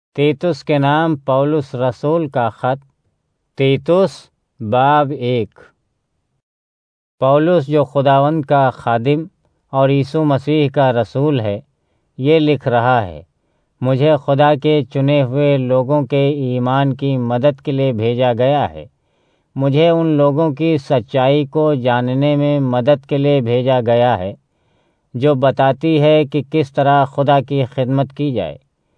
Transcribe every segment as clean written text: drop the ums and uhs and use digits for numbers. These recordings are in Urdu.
تیتس کے نام پولس رسول کا خط۔ تیتس باب 1۔ پولس جو خداوند کا خادم اور یسوع مسیح کا رسول ہے، یہ لکھ رہا ہے۔ مجھے خدا کے چنے ہوئے لوگوں کے ایمان کی مدد کے لیے بھیجا گیا ہے۔ مجھے ان لوگوں کی سچائی کو جاننے میں مدد کے لیے بھیجا گیا ہے جو بتاتی ہے کہ کس طرح خدا کی خدمت کی جائے۔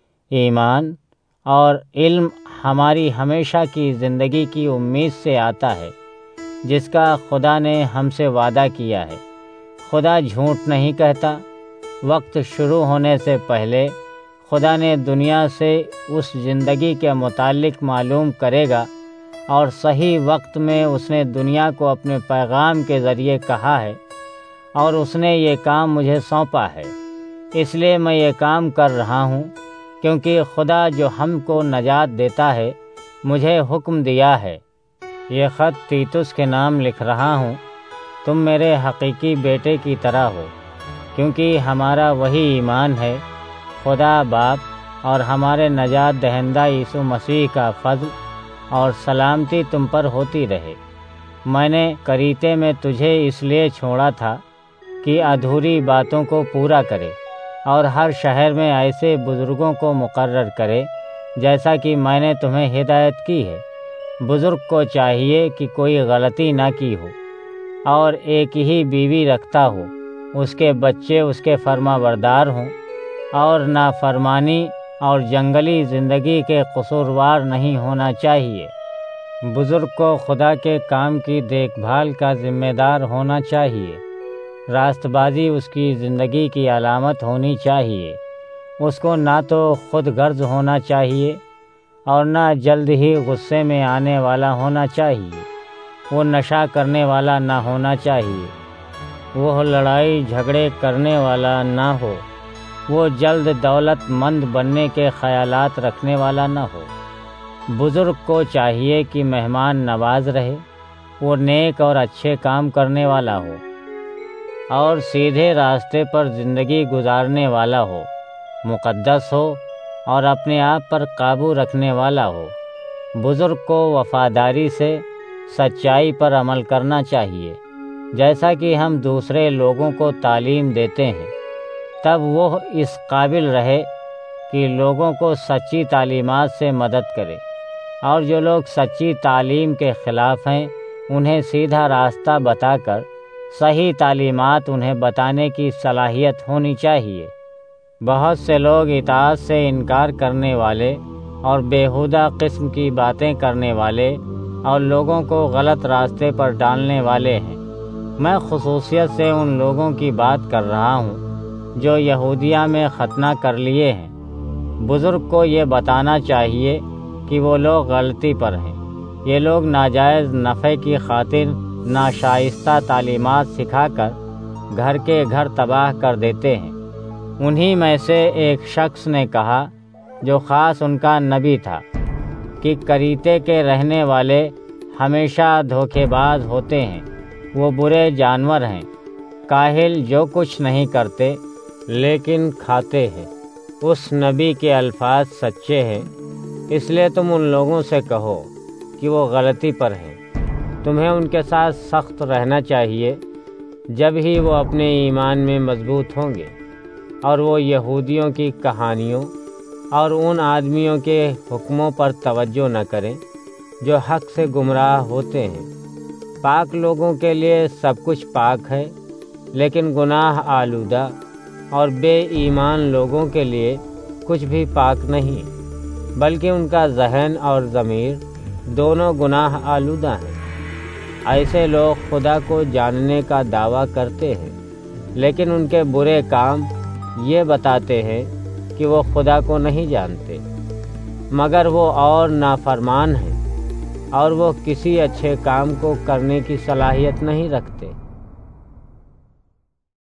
ایمان اور علم ہماری ہمیشہ کی زندگی کی امید سے آتا ہے جس کا خدا نے ہم سے وعدہ کیا ہے۔ خدا جھوٹ نہیں کہتا۔ وقت شروع ہونے سے پہلے خدا نے دنیا سے اس زندگی کے متعلق معلوم کرے گا، اور صحیح وقت میں اس نے دنیا کو اپنے پیغام کے ذریعے کہا ہے، اور اس نے یہ کام مجھے سونپا ہے۔ اس لیے میں یہ کام کر رہا ہوں کیونکہ خدا جو ہم کو نجات دیتا ہے مجھے حکم دیا ہے۔ یہ خط تیتس کے نام لکھ رہا ہوں۔ تم میرے حقیقی بیٹے کی طرح ہو، کیونکہ ہمارا وہی ایمان ہے۔ خدا باپ اور ہمارے نجات دہندہ یسوع مسیح کا فضل اور سلامتی تم پر ہوتی رہے۔ میں نے کریتے میں تجھے اس لیے چھوڑا تھا کہ ادھوری باتوں کو پورا کرے اور ہر شہر میں ایسے بزرگوں کو مقرر کرے جیسا کہ میں نے تمہیں ہدایت کی ہے۔ بزرگ کو چاہیے کہ کوئی غلطی نہ کی ہو اور ایک ہی بیوی رکھتا ہو، اس کے بچے اس کے فرما بردار ہوں اور نافرمانی اور جنگلی زندگی کے قصوروار نہیں ہونا چاہیے۔ بزرگ کو خدا کے کام کی دیکھ بھال کا ذمہ دار ہونا چاہیے۔ راست بازی اس کی زندگی کی علامت ہونی چاہیے۔ اس کو نہ تو خود غرض ہونا چاہیے اور نہ جلد ہی غصے میں آنے والا ہونا چاہیے۔ وہ نشہ کرنے والا نہ ہونا چاہیے۔ وہ لڑائی جھگڑے کرنے والا نہ ہو۔ وہ جلد دولت مند بننے کے خیالات رکھنے والا نہ ہو۔ بزرگ کو چاہیے کہ مہمان نواز رہے۔ وہ نیک اور اچھے کام کرنے والا ہو اور سیدھے راستے پر زندگی گزارنے والا ہو، مقدس ہو اور اپنے آپ پر قابو رکھنے والا ہو۔ بزرگ کو وفاداری سے سچائی پر عمل کرنا چاہیے، جیسا کہ ہم دوسرے لوگوں کو تعلیم دیتے ہیں۔ تب وہ اس قابل رہے کہ لوگوں کو سچی تعلیمات سے مدد کرے، اور جو لوگ سچی تعلیم کے خلاف ہیں انہیں سیدھا راستہ بتا کر صحیح تعلیمات انہیں بتانے کی صلاحیت ہونی چاہیے۔ بہت سے لوگ اطاعت سے انکار کرنے والے اور بیہودہ قسم کی باتیں کرنے والے اور لوگوں کو غلط راستے پر ڈالنے والے ہیں۔ میں خصوصیت سے ان لوگوں کی بات کر رہا ہوں جو یہودیہ میں ختنہ کر لیے ہیں۔ بزرگ کو یہ بتانا چاہیے کہ وہ لوگ غلطی پر ہیں۔ یہ لوگ ناجائز نفع کی خاطر ناشائستہ تعلیمات سکھا کر گھر کے گھر تباہ کر دیتے ہیں۔ انہی میں سے ایک شخص نے کہا، جو خاص ان کا نبی تھا، کہ کریتے کے رہنے والے ہمیشہ دھوکے باز ہوتے ہیں۔ وہ برے جانور ہیں، کاہل جو کچھ نہیں کرتے لیکن کھاتے ہیں۔ اس نبی کے الفاظ سچے ہیں، اس لیے تم ان لوگوں سے کہو کہ وہ غلطی پر ہیں۔ تمہیں ان کے ساتھ سخت رہنا چاہیے، جب ہی وہ اپنے ایمان میں مضبوط ہوں گے، اور وہ یہودیوں کی کہانیوں اور ان آدمیوں کے حکموں پر توجہ نہ کریں جو حق سے گمراہ ہوتے ہیں۔ پاک لوگوں کے لیے سب کچھ پاک ہے، لیکن گناہ آلودہ اور بے ایمان لوگوں کے لیے کچھ بھی پاک نہیں، بلکہ ان کا ذہن اور ضمیر دونوں گناہ آلودہ ہیں۔ ایسے لوگ خدا کو جاننے کا دعویٰ کرتے ہیں، لیکن ان کے برے کام یہ بتاتے ہیں کہ وہ خدا کو نہیں جانتے، مگر وہ اور نافرمان ہیں، اور وہ کسی اچھے کام کو کرنے کی صلاحیت نہیں رکھتے۔